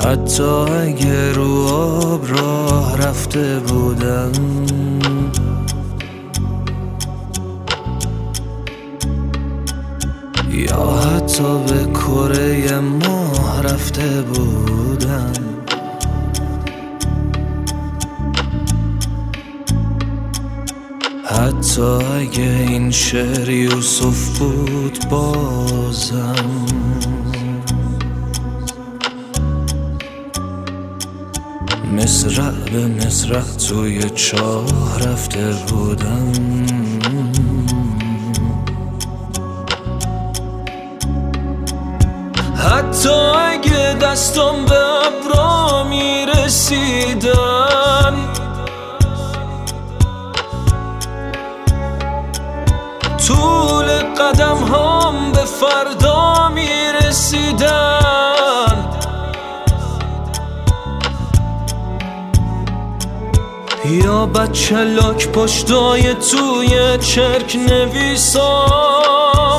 حتی اگه رو آب راه رفته بودم، یا حتی به کره ماه رفته بودم، حتی اگه این شعر یوسف بود بازم، مصرع به مصرع توی چاه رفته بودم. حتی اگه دستم به ابرا میرسیدن، طول قدم هم به فردا میرسیدن، یا بچه لاک پشتای توی چرک نویسام،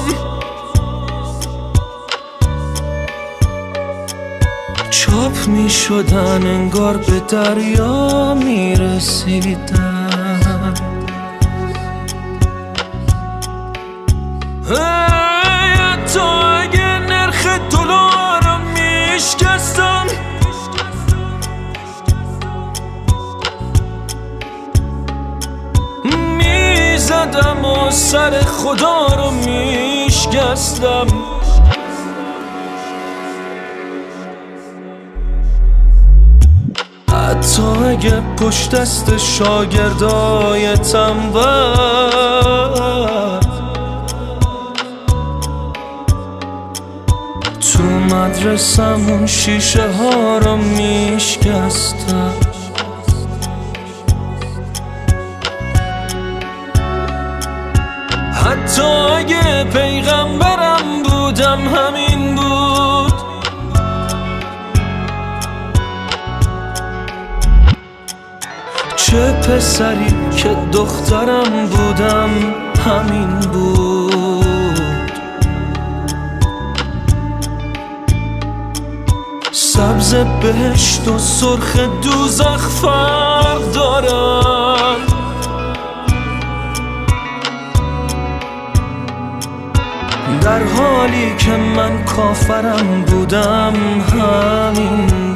چاپ می شدن انگار به دریا می رسیدن. حتی اگه نرخ دلار رو می شکستم، می زدم و سر خدا رو می شکستم. حتی اگه پشت دست شاگردای تنبل تو مدرسمون شیشه ها رو میشکستم، حتی اگه پیغمبرم بودم همین بود، چه پسری که دخترم بودم همین بود. سبز بهشت و سرخ دوزخ فرق دارن، در حالی که من کافرم بودم همین